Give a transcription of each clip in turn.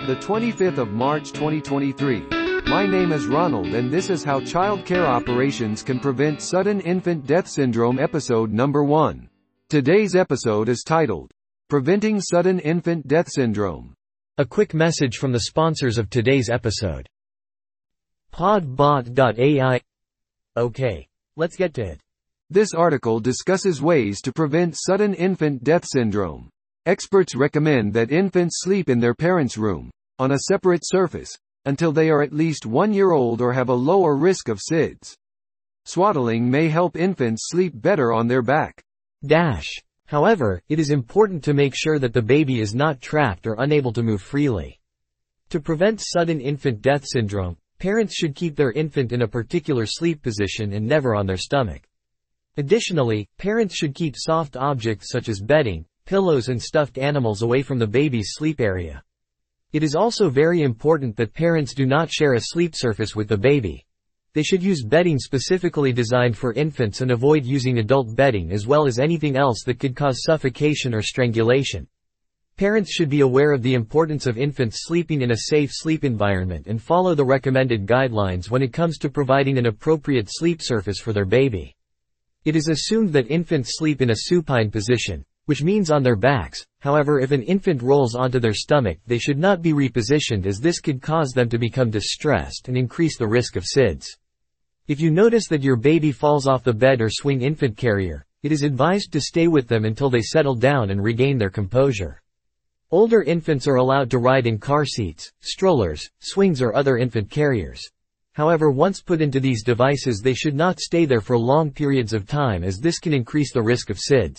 The 25th of March 2023. My name is Ronald and this is how child care operations can prevent sudden infant death syndrome episode number 1. Today's episode is titled, Preventing Sudden Infant Death Syndrome. A quick message from the sponsors of today's episode. Podbot.ai. Okay, let's get to it. This article discusses ways to prevent sudden infant death syndrome. Experts recommend that infants sleep in their parents' room, on a separate surface, until they are at least 1 year old or have a lower risk of SIDS. Swaddling may help infants sleep better on their back. However, it is important to make sure that the baby is not trapped or unable to move freely. To prevent sudden infant death syndrome, parents should keep their infant in a particular sleep position and never on their stomach. Additionally, parents should keep soft objects such as bedding, pillows and stuffed animals away from the baby's sleep area. It is also very important that parents do not share a sleep surface with the baby. They should use bedding specifically designed for infants and avoid using adult bedding as well as anything else that could cause suffocation or strangulation. Parents should be aware of the importance of infants sleeping in a safe sleep environment and follow the recommended guidelines when it comes to providing an appropriate sleep surface for their baby. It is assumed that infants sleep in a supine position, which means on their backs. However, if an infant rolls onto their stomach, they should not be repositioned as this could cause them to become distressed and increase the risk of SIDS. If you notice that your baby falls off the bed or swing infant carrier, it is advised to stay with them until they settle down and regain their composure. Older infants are allowed to ride in car seats, strollers, swings or other infant carriers. However, once put into these devices they should not stay there for long periods of time as this can increase the risk of SIDS.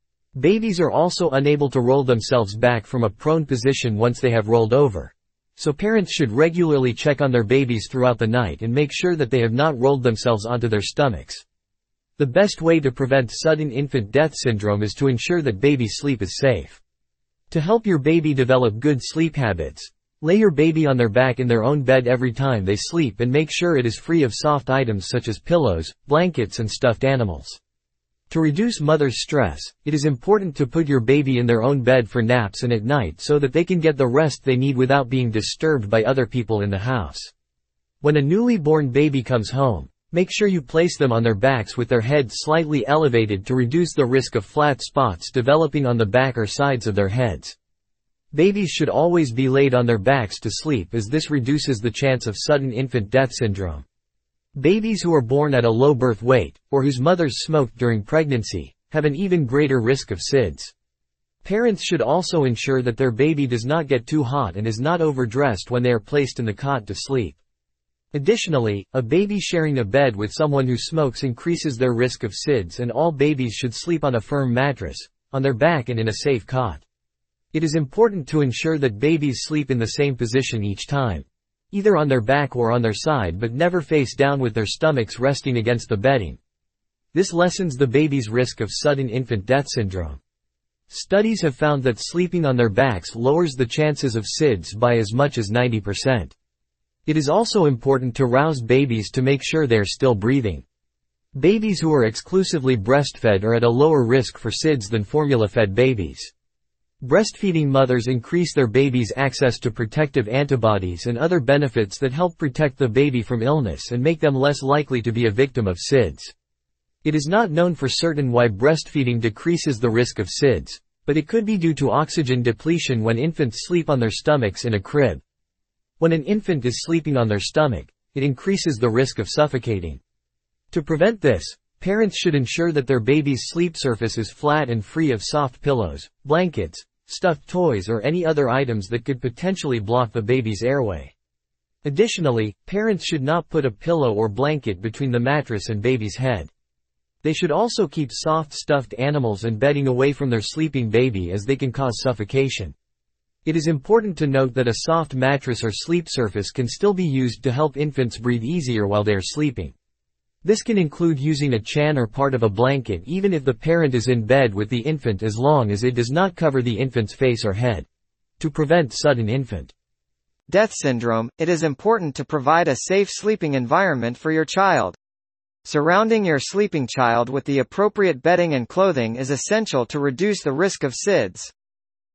Babies are also unable to roll themselves back from a prone position once they have rolled over. So parents should regularly check on their babies throughout the night and make sure that they have not rolled themselves onto their stomachs. The best way to prevent sudden infant death syndrome is to ensure that baby sleep is safe. To help your baby develop good sleep habits, lay your baby on their back in their own bed every time they sleep and make sure it is free of soft items such as pillows, blankets and stuffed animals. To reduce mother's stress, it is important to put your baby in their own bed for naps and at night so that they can get the rest they need without being disturbed by other people in the house. When a newly born baby comes home, make sure you place them on their backs with their heads slightly elevated to reduce the risk of flat spots developing on the back or sides of their heads. Babies should always be laid on their backs to sleep as this reduces the chance of sudden infant death syndrome. Babies who are born at a low birth weight, or whose mothers smoked during pregnancy, have an even greater risk of SIDS. Parents should also ensure that their baby does not get too hot and is not overdressed when they are placed in the cot to sleep. Additionally, a baby sharing a bed with someone who smokes increases their risk of SIDS, and all babies should sleep on a firm mattress, on their back and in a safe cot. It is important to ensure that babies sleep in the same position each time, either on their back or on their side, but never face down with their stomachs resting against the bedding. This lessens the baby's risk of sudden infant death syndrome. Studies have found that sleeping on their backs lowers the chances of SIDS by as much as 90%. It is also important to rouse babies to make sure they are still breathing. Babies who are exclusively breastfed are at a lower risk for SIDS than formula-fed babies. Breastfeeding mothers increase their baby's access to protective antibodies and other benefits that help protect the baby from illness and make them less likely to be a victim of SIDS. It is not known for certain why breastfeeding decreases the risk of SIDS, but it could be due to oxygen depletion when infants sleep on their stomachs in a crib. When an infant is sleeping on their stomach, it increases the risk of suffocating. To prevent this, parents should ensure that their baby's sleep surface is flat and free of soft pillows, blankets, stuffed toys or any other items that could potentially block the baby's airway. Additionally, parents should not put a pillow or blanket between the mattress and baby's head. They should also keep soft stuffed animals and bedding away from their sleeping baby as they can cause suffocation. It is important to note that a soft mattress or sleep surface can still be used to help infants breathe easier while they are sleeping. This can include using a chan or part of a blanket even if the parent is in bed with the infant, as long as it does not cover the infant's face or head. To prevent sudden infant death syndrome, it is important to provide a safe sleeping environment for your child. Surrounding your sleeping child with the appropriate bedding and clothing is essential to reduce the risk of SIDS.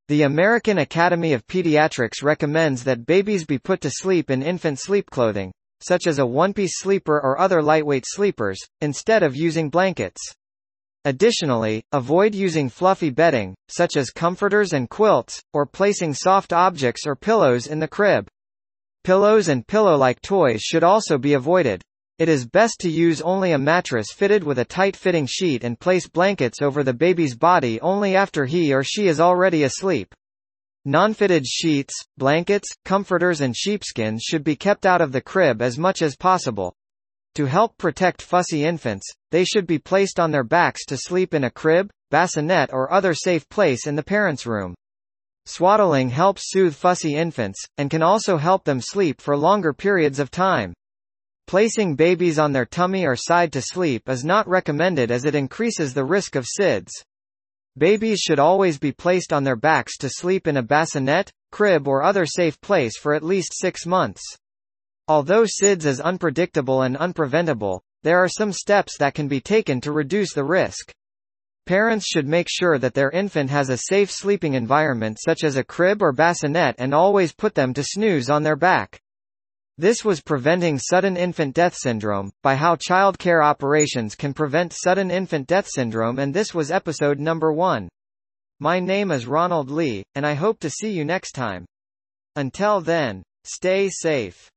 The American Academy of Pediatrics recommends that babies be put to sleep in infant sleep clothing, such as a one-piece sleeper or other lightweight sleepers, instead of using blankets. Additionally, avoid using fluffy bedding, such as comforters and quilts, or placing soft objects or pillows in the crib. Pillows and pillow-like toys should also be avoided. It is best to use only a mattress fitted with a tight-fitting sheet and place blankets over the baby's body only after he or she is already asleep. Non-fitted sheets, blankets, comforters and sheepskins should be kept out of the crib as much as possible. To help protect fussy infants, they should be placed on their backs to sleep in a crib, bassinet or other safe place in the parents' room. Swaddling helps soothe fussy infants, and can also help them sleep for longer periods of time. Placing babies on their tummy or side to sleep is not recommended as it increases the risk of SIDS. Babies should always be placed on their backs to sleep in a bassinet, crib or other safe place for at least 6 months. Although SIDS is unpredictable and unpreventable, there are some steps that can be taken to reduce the risk. Parents should make sure that their infant has a safe sleeping environment such as a crib or bassinet and always put them to snooze on their back. This was Preventing Sudden Infant Death Syndrome, by how child care operations can prevent sudden infant death syndrome, and this was episode number 1. My name is Ronald Lee, and I hope to see you next time. Until then, stay safe.